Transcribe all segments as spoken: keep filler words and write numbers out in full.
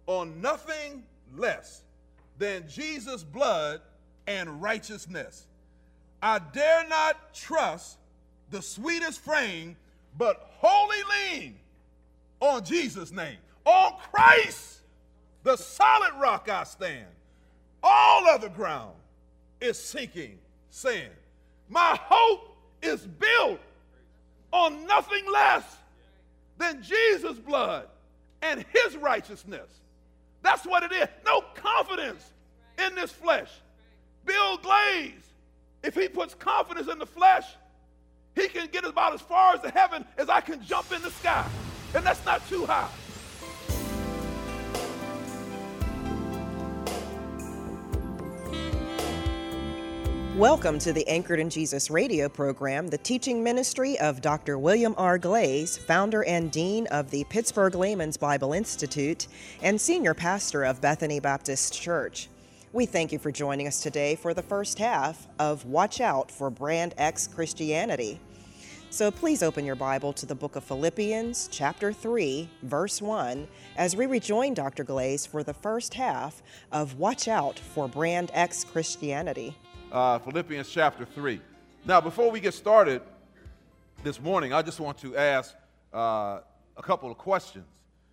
on nothing less than Jesus' blood and righteousness. I dare not trust the sweetest frame, but wholly lean on Jesus' name. On Christ, the solid rock I stand. All other ground is sinking sand. My hope is built on nothing less than Jesus' blood and his righteousness. That's what it is. No confidence in this flesh. Bill Glaze, if he puts confidence in the flesh, he can get about as far as the heaven as I can jump in the sky. And that's not too high. Welcome to the Anchored in Jesus radio program, the teaching ministry of Doctor William R. Glaze, founder and dean of the Pittsburgh Layman's Bible Institute and senior pastor of Bethany Baptist Church. We thank you for joining us today for the first half of Watch Out for Brand X Christianity. So please open your Bible to the book of Philippians, chapter three, verse one, as we rejoin Doctor Glaze for the first half of Watch Out for Brand X Christianity. Uh, Philippians chapter three. Now, before we get started this morning, I just want to ask uh, a couple of questions.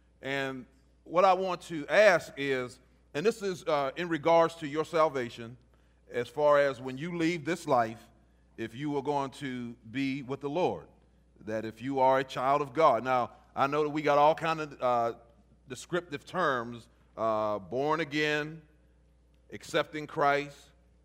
And what I want to ask is, and this is uh, in regards to your salvation, as far as when you leave this life, if you are going to be with the Lord, that if you are a child of God. Now, I know that we got all kind of uh, descriptive terms, uh, born again, accepting Christ,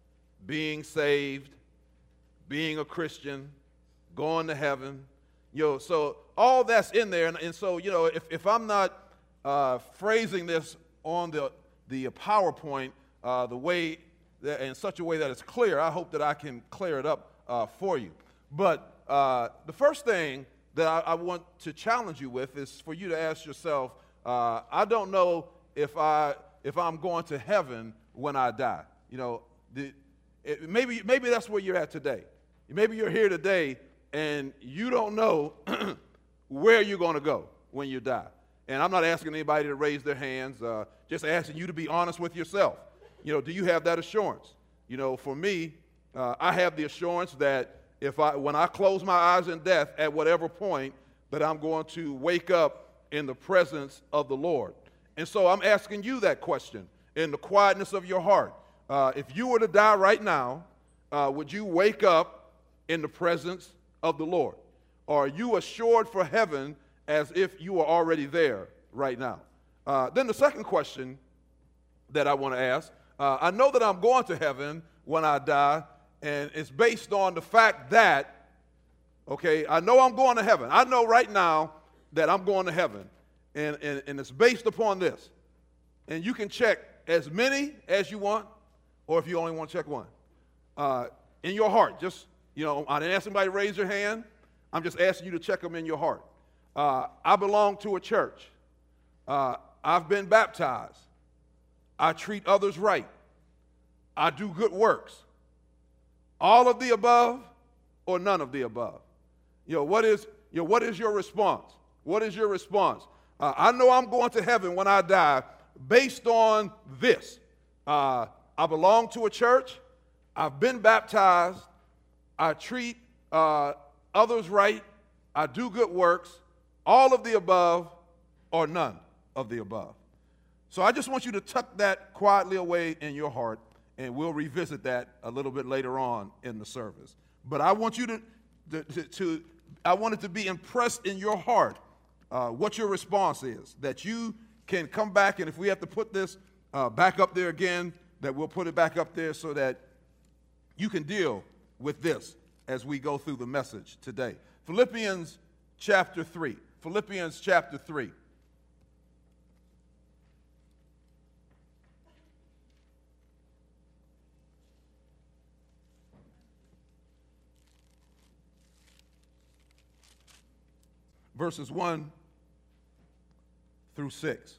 being saved, being a Christian, going to heaven. You know, so all that's in there. And, and so, you know, if, if I'm not uh, phrasing this on the, the PowerPoint uh, the way that, in such a way that it's clear, I hope that I can clear it up uh, for you. But uh, the first thing that I, I want to challenge you with is for you to ask yourself, uh, I don't know if, I, if I'm going to heaven when I die. You know, the It, maybe, maybe that's where you're at today. Maybe you're here today and you don't know where you're going to go when you die. And I'm not asking anybody to raise their hands, uh, just asking you to be honest with yourself. You know, do you have that assurance? You know, for me, uh, I have the assurance that if I, when I close my eyes in death, at whatever point, that I'm going to wake up in the presence of the Lord. And so I'm asking you that question in the quietness of your heart. Uh, if you were to die right now, uh, would you wake up in the presence of the Lord? Or are you assured for heaven as if you are already there right now? Uh, then the second question that I want to ask, uh, I know that I'm going to heaven when I die, and it's based on the fact that, okay, I know I'm going to heaven. I know right now that I'm going to heaven, and, and, and it's based upon this. And you can check as many as you want, or if you only want to check one. Uh, in your heart, just, you know, I didn't ask somebody to raise their hand. I'm just asking you to check them in your heart. Uh, I belong to a church. Uh, I've been baptized. I treat others right. I do good works. All of the above or none of the above? You know, what is, you know, what is your response? What is your response? Uh, I know I'm going to heaven when I die based on this. Uh, I belong to a church. I've been baptized. I treat uh, others right. I do good works. All of the above or none of the above. So I just want you to tuck that quietly away in your heart, and we'll revisit that a little bit later on in the service. But I want you to, to, to, to I want it to be impressed in your heart uh, what your response is, that you can come back, and if we have to put this uh, back up there again, that we'll put it back up there so that you can deal with this as we go through the message today. Philippians chapter three. Philippians chapter three. Verses one through six.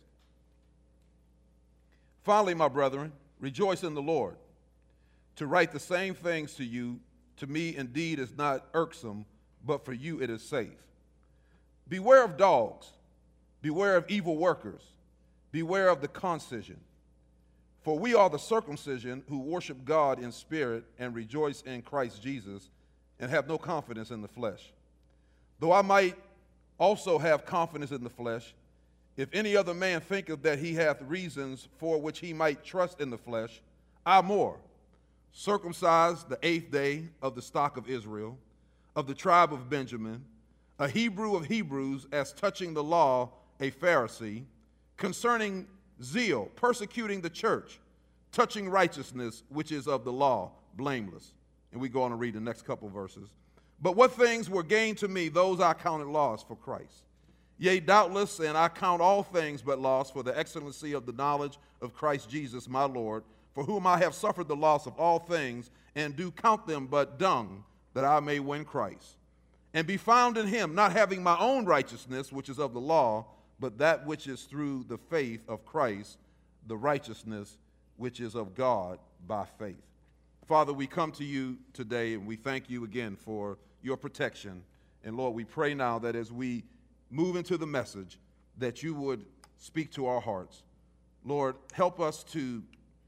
Finally, my brethren, rejoice in the Lord. To write the same things to you, to me indeed is not irksome, but for you it is safe. Beware of dogs, beware of evil workers, beware of the concision. For we are the circumcision who worship God in spirit and rejoice in Christ Jesus and have no confidence in the flesh. Though I might also have confidence in the flesh, if any other man thinketh that he hath reasons for which he might trust in the flesh, I more, circumcised the eighth day of the stock of Israel, of the tribe of Benjamin, a Hebrew of Hebrews, as touching the law, a Pharisee, concerning zeal, persecuting the church, touching righteousness, which is of the law, blameless. And we go on to read the next couple verses. But what things were gained to me, those I counted loss for Christ. Yea, doubtless, and I count all things but loss for the excellency of the knowledge of Christ Jesus my Lord, for whom I have suffered the loss of all things, and do count them but dung, that I may win Christ, and be found in him, not having my own righteousness, which is of the law, but that which is through the faith of Christ, the righteousness which is of God by faith. Father, we come to you today, and we thank you again for your protection. And Lord, we pray now that as we move into the message, that you would speak to our hearts. Lord, help us to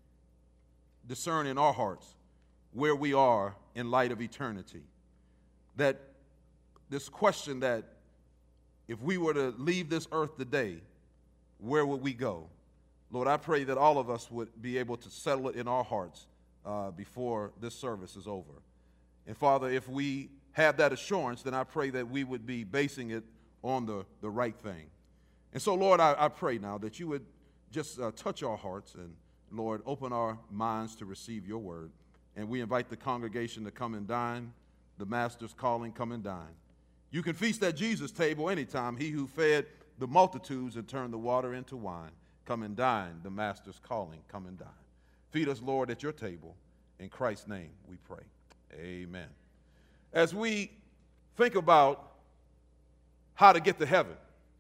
discern in our hearts where we are in light of eternity. That this question that if we were to leave this earth today, where would we go? Lord, I pray that all of us would be able to settle it in our hearts uh, before this service is over. And Father, if we have that assurance, then I pray that we would be basing it on the, the right thing. And so, Lord, I, I pray now that you would just uh, touch our hearts and, Lord, open our minds to receive your word. And we invite the congregation to come and dine. The master's calling, come and dine. You can feast at Jesus' table anytime. He who fed the multitudes and turned the water into wine. Come and dine. The master's calling, come and dine. Feed us, Lord, at your table. In Christ's name we pray. Amen. As we think about how to get to heaven,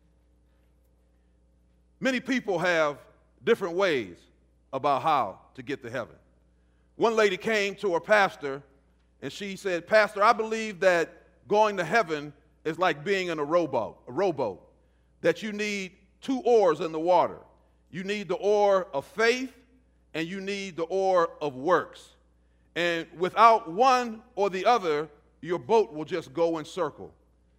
many people have different ways about how to get to heaven. One lady came to her pastor and she said, Pastor, I believe that going to heaven is like being in a rowboat, a rowboat, that you need two oars in the water. You need the oar of faith and you need the oar of works. And without one or the other, your boat will just go in circle.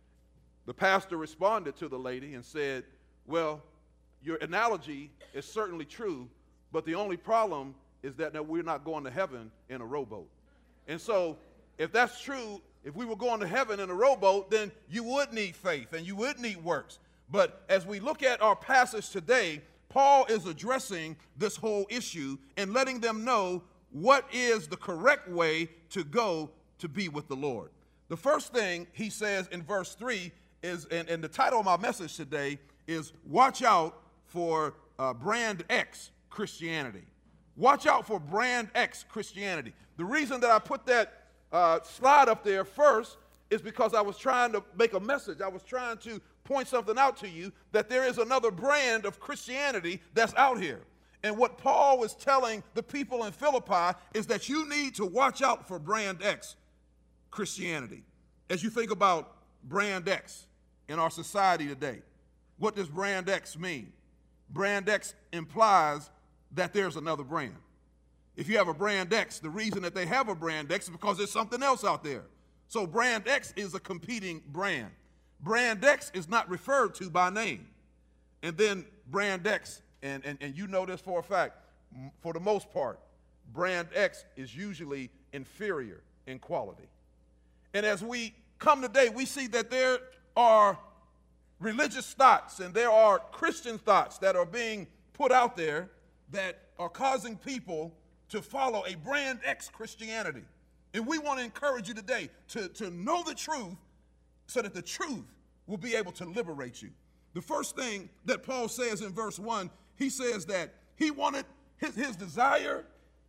The pastor responded to the lady and said, well, your analogy is certainly true, but the only problem is that, that we're not going to heaven in a rowboat. And so if that's true, if we were going to heaven in a rowboat, then you would need faith and you would need works. But as we look at our passage today, Paul is addressing this whole issue and letting them know what is the correct way to go to be with the Lord. The first thing he says in verse three is, and, and the title of my message today is Watch Out for uh, Brand X Christianity. Watch out for Brand X Christianity. The reason that I put that uh, slide up there first is because I was trying to make a message. I was trying to point something out to you that there is another brand of Christianity that's out here. And what Paul was telling the people in Philippi is that you need to watch out for Brand X Christianity. As you think about Brand X in our society today, what does Brand X mean? Brand X implies that there's another brand. If you have a Brand X, the reason that they have a Brand X is because there's something else out there. So Brand X is a competing brand. Brand X is not referred to by name. And then Brand X, and, and, and you know this for a fact, for the most part, Brand X is usually inferior in quality. And as we come today, we see that there are religious thoughts and there are Christian thoughts that are being put out there that are causing people to follow a Brand X Christianity. And we want to encourage you today to, to know the truth so that the truth will be able to liberate you. The first thing that Paul says in verse one, he says that he wanted, his, his desire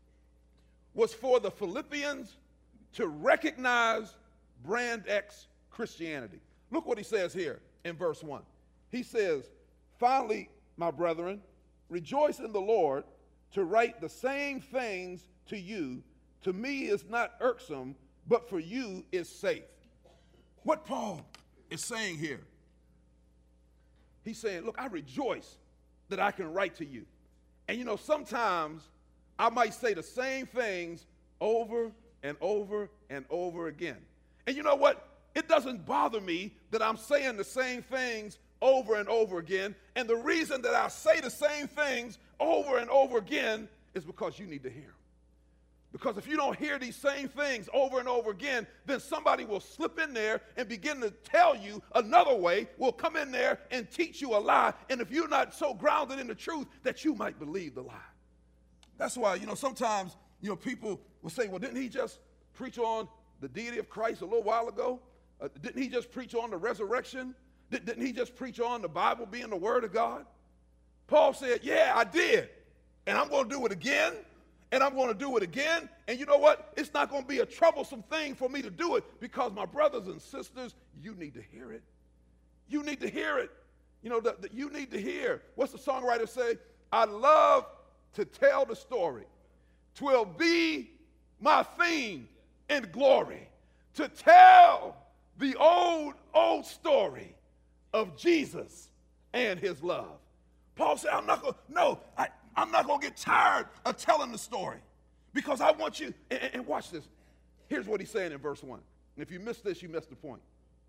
was for the Philippians to recognize Brand X Christianity. Look what he says here in verse one. He says, finally, my brethren, rejoice in the Lord. To write the same things to you, to me is not irksome, but for you is safe. What Paul is saying here, he's saying, look, I rejoice that I can write to you. And you know, sometimes I might say the same things over and over and over again. And you know what? It doesn't bother me that I'm saying the same things over and over again. And the reason that I say the same things over and over again is because you need to hear them. Because if you don't hear these same things over and over again, then somebody will slip in there and begin to tell you another way, will come in there and teach you a lie. And if you're not so grounded in the truth, that you might believe the lie. That's why, you know, sometimes, you know, people will say, well, didn't he just preach on the deity of Christ a little while ago? Uh, didn't he just preach on the resurrection? Did, didn't he just preach on the Bible being the Word of God? Paul said, yeah, I did. And I'm going to do it again. And I'm going to do it again. And you know what? It's not going to be a troublesome thing for me to do it, because my brothers and sisters, you need to hear it. You need to hear it. You know, that you need to hear. What's the songwriter say? I love to tell the story. 'Twill be my theme in glory to tell the old, old story of Jesus and his love. Paul said, I'm not going to, no, I, I'm not going to get tired of telling the story, because I want you, and, and watch this. Here's what he's saying in verse one. And if you miss this, you missed the point.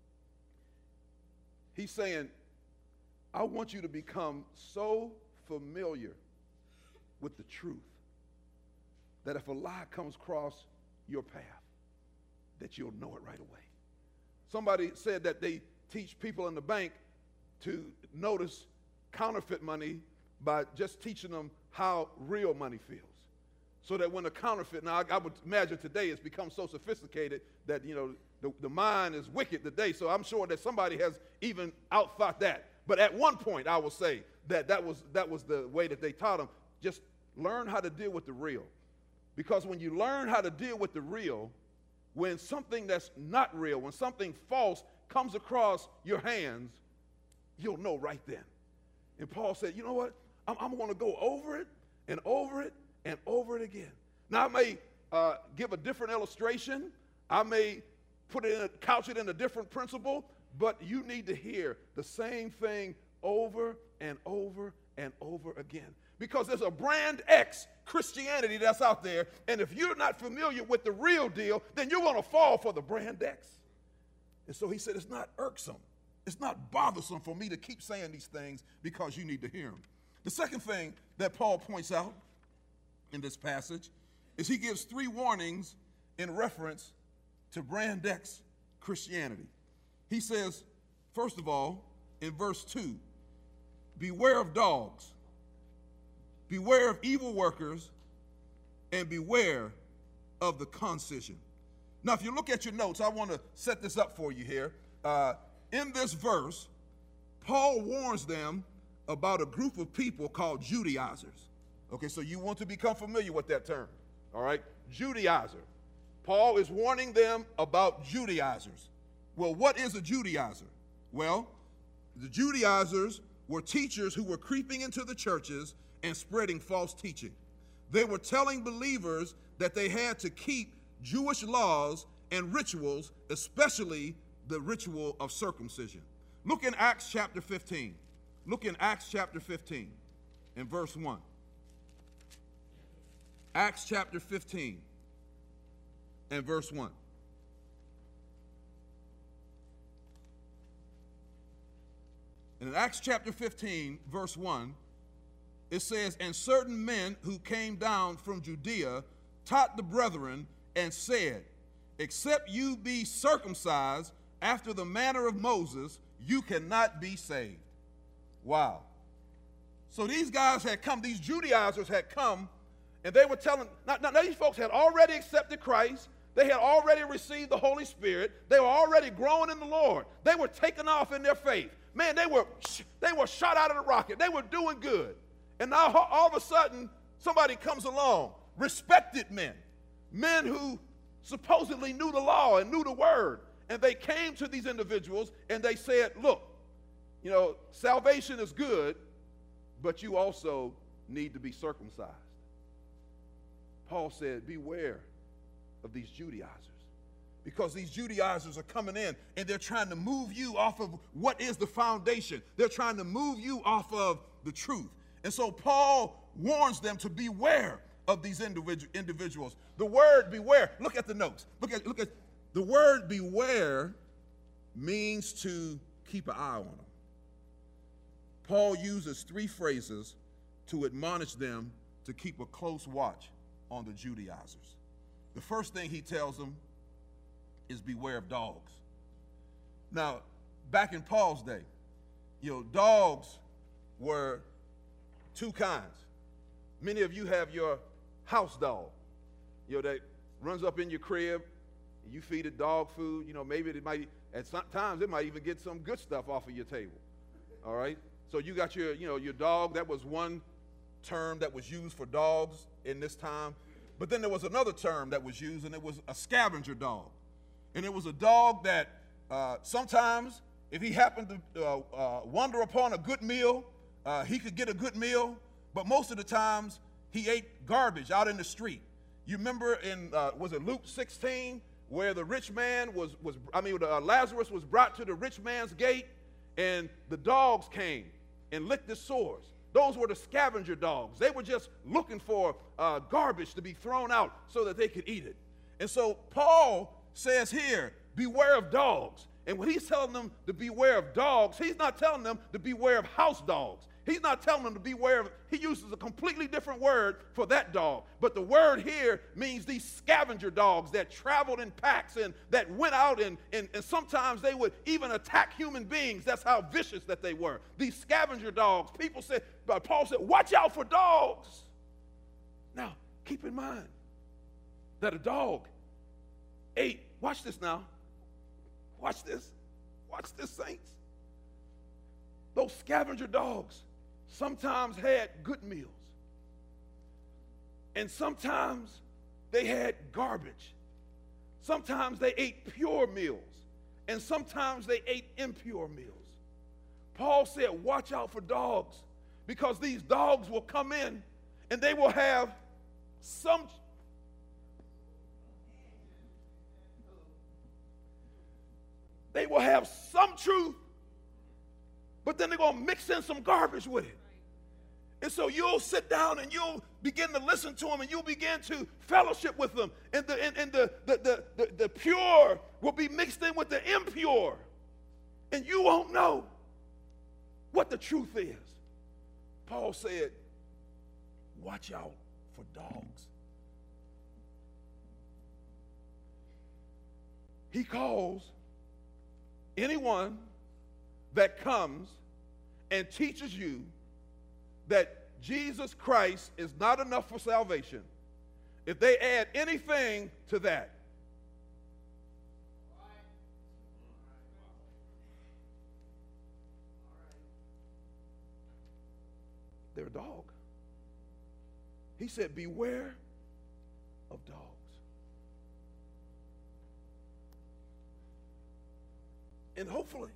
He's saying, I want you to become so familiar with the truth that if a lie comes across your path, that you'll know it right away. Somebody said that they teach people in the bank to notice counterfeit money by just teaching them how real money feels. So that when a counterfeit, now I, I would imagine today it's become so sophisticated that, you know, the, the mind is wicked today, so I'm sure that somebody has even outthought that. But at one point, I will say that that was, that was the way that they taught them. Just learn how to deal with the real. Because when you learn how to deal with the real, when something that's not real, when something false comes across your hands, you'll know right then. And Paul said, you know what? I'm, I'm going to go over it and over it and over it again. Now, I may uh, give a different illustration. I may put it in a, couch it in a different principle, but you need to hear the same thing over and over and over again. Because there's a brand X Christianity that's out there, and if you're not familiar with the real deal, then you're going to fall for the brand X. And so he said, it's not irksome. It's not bothersome for me to keep saying these things, because you need to hear them. The second thing that Paul points out in this passage is he gives three warnings in reference to brand X Christianity. He says, first of all, in verse two, beware of dogs, beware of evil workers, and beware of the concision. Now, if you look at your notes, I want to set this up for you here. Uh, in this verse, Paul warns them about a group of people called Judaizers. Okay, so you want to become familiar with that term, all right? Judaizer. Paul is warning them about Judaizers. Well, what is a Judaizer? Well, the Judaizers were teachers who were creeping into the churches and spreading false teaching. They were telling believers that they had to keep Jewish laws and rituals, especially the ritual of circumcision. Look in Acts chapter fifteen. Look in Acts chapter fifteen and verse one. Acts chapter fifteen and verse one. And in Acts chapter fifteen, verse one, it says, and certain men who came down from Judea taught the brethren and said, except you be circumcised after the manner of Moses, you cannot be saved. Wow. So these guys had come, these Judaizers had come, and they were telling, now, now these folks had already accepted Christ. They had already received the Holy Spirit. They were already growing in the Lord. They were taking off in their faith. Man, they were, they were shot out of the rocket. They were doing good. And now all of a sudden, somebody comes along, respected men, men who supposedly knew the law and knew the word. And they came to these individuals and they said, look, you know, salvation is good, but you also need to be circumcised. Paul said, beware of these Judaizers, because these Judaizers are coming in and they're trying to move you off of what is the foundation. They're trying to move you off of the truth. And so Paul warns them to beware of these individu- individuals. The word beware, look at the notes. Look at, look at the word beware means to keep an eye on them. Paul uses three phrases to admonish them to keep a close watch on the Judaizers. The first thing he tells them is beware of dogs. Now, back in Paul's day, you know, dogs were two kinds. Many of you have your house dog, you know, that runs up in your crib, and you feed it dog food. You know, maybe it might, at some times, it might even get some good stuff off of your table, all right? So you got your, you know, your dog. That was one term that was used for dogs in this time. But then there was another term that was used, and it was a scavenger dog. And it was a dog that uh, sometimes, if he happened to uh, uh, wander upon a good meal, uh, he could get a good meal. But most of the times, he ate garbage out in the street. You remember in, uh, was it Luke sixteen, where the rich man was, was I mean, uh, Lazarus was brought to the rich man's gate, and the dogs came and licked his sores. Those were the scavenger dogs. They were just looking for uh, garbage to be thrown out so that they could eat it. And so Paul says here, beware of dogs. And when he's telling them to beware of dogs, he's not telling them to beware of house dogs. He's not telling them to beware of, he uses a completely different word for that dog. But the word here means these scavenger dogs that traveled in packs and that went out and, and, and sometimes they would even attack human beings. That's how vicious that they were. These scavenger dogs, people said, but Paul said, watch out for dogs. Now, keep in mind that a dog ate, watch this now, watch this, watch this, saints. Those scavenger dogs sometimes had good meals, and sometimes they had garbage. Sometimes they ate pure meals, and sometimes they ate impure meals. Paul said, watch out for dogs, because these dogs will come in and they will have some they will have some truth, but then they're going to mix in some garbage with it. And so you'll sit down and you'll begin to listen to them and you'll begin to fellowship with them. And the, and, and the, the, the, the, the pure will be mixed in with the impure. And you won't know what the truth is. Paul said, watch out for dogs. He calls anyone that comes and teaches you that Jesus Christ is not enough for salvation, if they add anything to that, they're a dog. He said, beware of dogs. And hopefully,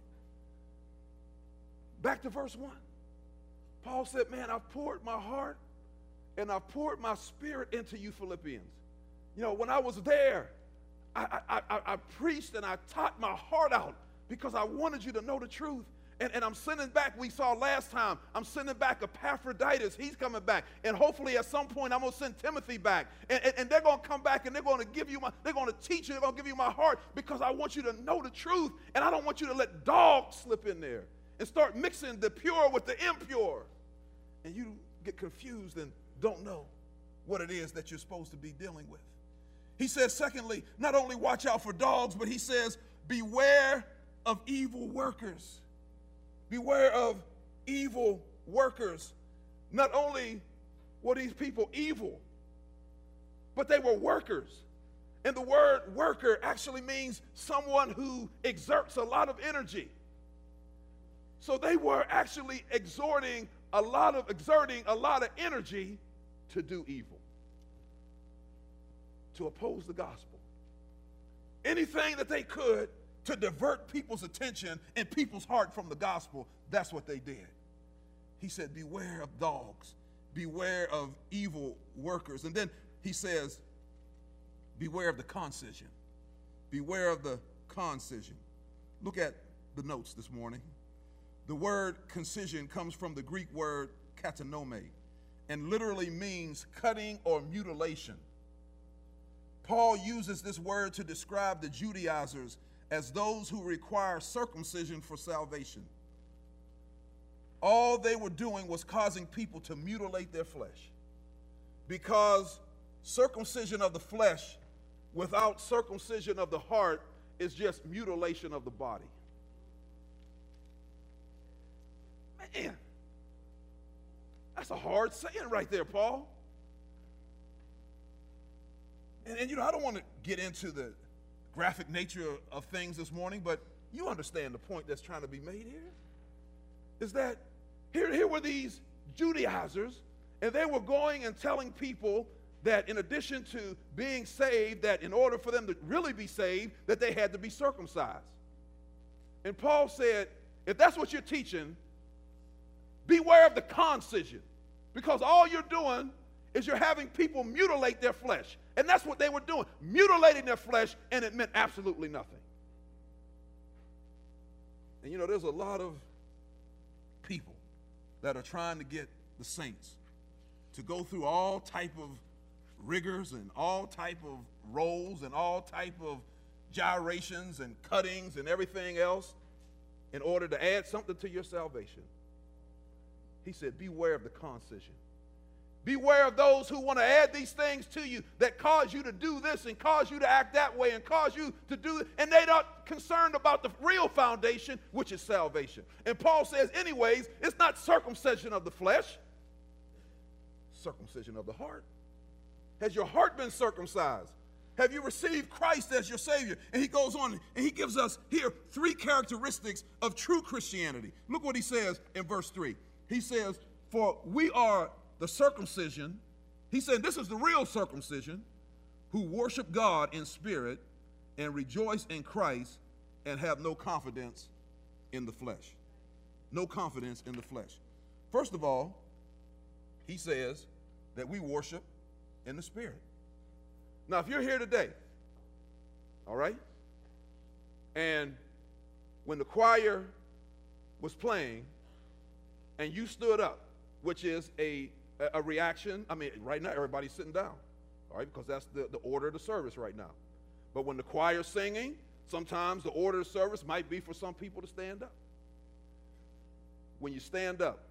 back to verse one. Paul said, man, I've poured my heart and I've poured my spirit into you Philippians. You know, when I was there, I, I, I, I preached and I taught my heart out because I wanted you to know the truth. And, and I'm sending back, we saw last time, I'm sending back Epaphroditus. He's coming back. And hopefully at some point I'm going to send Timothy back. And, and, and they're going to come back and they're going to give you my, they're going to teach you, they're going to give you my heart because I want you to know the truth. And I don't want you to let dogs slip in there and start mixing the pure with the impure. And you get confused and don't know what it is that you're supposed to be dealing with. He says, secondly, not only watch out for dogs, but he says, beware of evil workers. Beware of evil workers. Not only were these people evil, but they were workers. And the word worker actually means someone who exerts a lot of energy. So they were actually exerting a lot of exerting a lot of energy to do evil, to oppose the gospel. Anything that they could to divert people's attention and people's heart from the gospel, that's what they did. He said, beware of dogs, beware of evil workers. And then he says, beware of the concision. Beware of the concision. Look at the notes this morning. The word concision comes from the Greek word katanome, and literally means cutting or mutilation. Paul uses this word to describe the Judaizers as those who require circumcision for salvation. All they were doing was causing people to mutilate their flesh, because circumcision of the flesh without circumcision of the heart is just mutilation of the body. Man, that's a hard saying right there, Paul. And, and you know, I don't want to get into the graphic nature of, of things this morning, but you understand the point that's trying to be made here. Is that here, here were these Judaizers, and they were going and telling people that in addition to being saved, that in order for them to really be saved, that they had to be circumcised. And Paul said, if that's what you're teaching, beware of the concision, because all you're doing is you're having people mutilate their flesh. And that's what they were doing, mutilating their flesh, and it meant absolutely nothing. And you know, there's a lot of people that are trying to get the saints to go through all type of rigors and all type of rolls and all type of gyrations and cuttings and everything else in order to add something to your salvation. He said, beware of the concision. Beware of those who want to add these things to you that cause you to do this and cause you to act that way and cause you to do, and they're not concerned about the real foundation, which is salvation. And Paul says, anyways, it's not circumcision of the flesh, circumcision of the heart. Has your heart been circumcised? Have you received Christ as your Savior? And he goes on and he gives us here three characteristics of true Christianity. Look what he says in verse three. He says, for we are the circumcision. He said, this is the real circumcision, who worship God in spirit and rejoice in Christ and have no confidence in the flesh. No confidence in the flesh. First of all, he says that we worship in the spirit. Now, if you're here today, all right, and when the choir was playing and you stood up, which is a, a reaction, I mean, right now everybody's sitting down, all right, because that's the, the order of the service right now. But when the choir's singing, sometimes the order of the service might be for some people to stand up. When you stand up,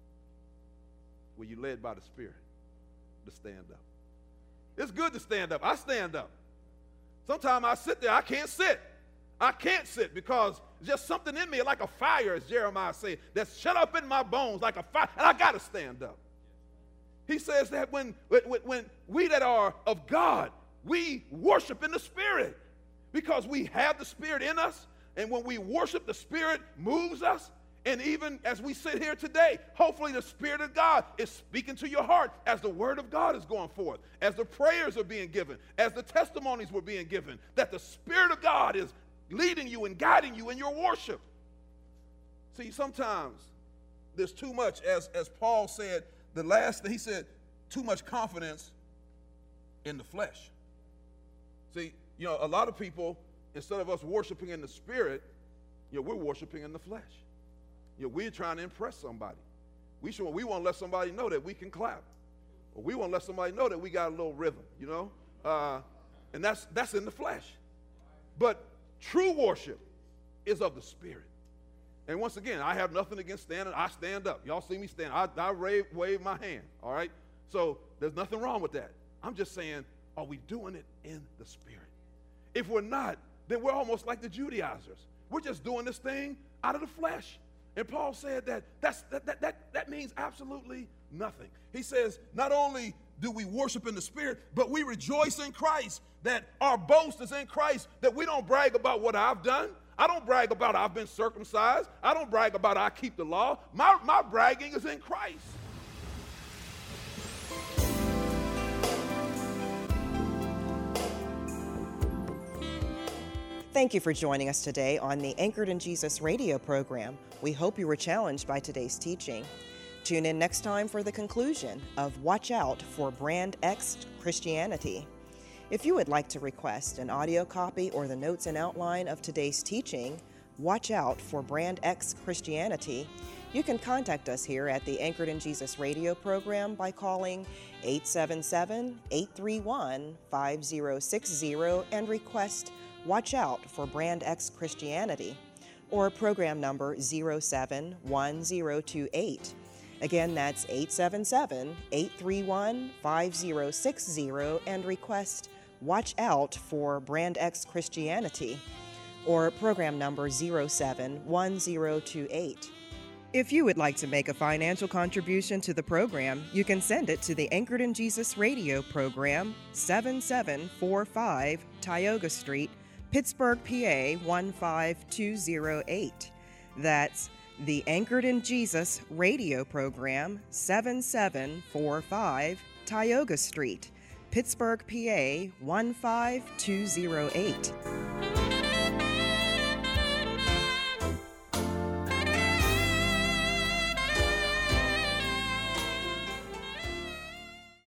were you led by the Spirit to stand up? It's good to stand up. I stand up. Sometimes I sit there. I can't sit. I can't sit because just something in me, like a fire, as Jeremiah said, that's shut up in my bones like a fire, and I got to stand up. He says that when, when, when we that are of God, we worship in the Spirit because we have the Spirit in us, and when we worship, the Spirit moves us. And even as we sit here today, hopefully the Spirit of God is speaking to your heart as the Word of God is going forth, as the prayers are being given, as the testimonies were being given, that the Spirit of God is leading you and guiding you in your worship. See, sometimes there's too much, as, as Paul said, the last thing he said, too much confidence in the flesh. See, you know, a lot of people, instead of us worshiping in the Spirit, you know, we're worshiping in the flesh. You know, we're trying to impress somebody. We should, we want to let somebody know that we can clap. Or we want to let somebody know that we got a little rhythm, you know. Uh, and that's, that's in the flesh. But true worship is of the Spirit. And once again, I have nothing against standing. I stand up. Y'all see me stand. I, I wave, wave my hand, all right? So there's nothing wrong with that. I'm just saying, are we doing it in the Spirit? If we're not, then we're almost like the Judaizers. We're just doing this thing out of the flesh. And Paul said that that's, that, that, that, that means absolutely nothing. He says, not only do we worship in the Spirit, but we rejoice in Christ, that our boast is in Christ, that we don't brag about what I've done. I don't brag about I've been circumcised. I don't brag about I keep the law. My, my bragging is in Christ. Thank you for joining us today on the Anchored in Jesus radio program. We hope you were challenged by today's teaching. Tune in next time for the conclusion of Watch Out for Brand X Christianity. If you would like to request an audio copy or the notes and outline of today's teaching, Watch Out for Brand X Christianity, You can contact us here at the Anchored in Jesus radio program by calling eight seven seven, eight three one, five zero six zero and request Watch Out for Brand X Christianity, or program number zero seven one zero two eight. Again, that's eight seven seven, eight three one, five zero six zero and request Watch Out for Brand X Christianity, or program number zero seven one zero two eight. If you would like to make a financial contribution to the program, you can send it to the Anchored in Jesus radio program, seven seven four five Tioga Street, Pittsburgh, P A one five two zero eight. That's the Anchored in Jesus radio program, seven seven four five Tioga Street, Pittsburgh, P A one five two zero eight.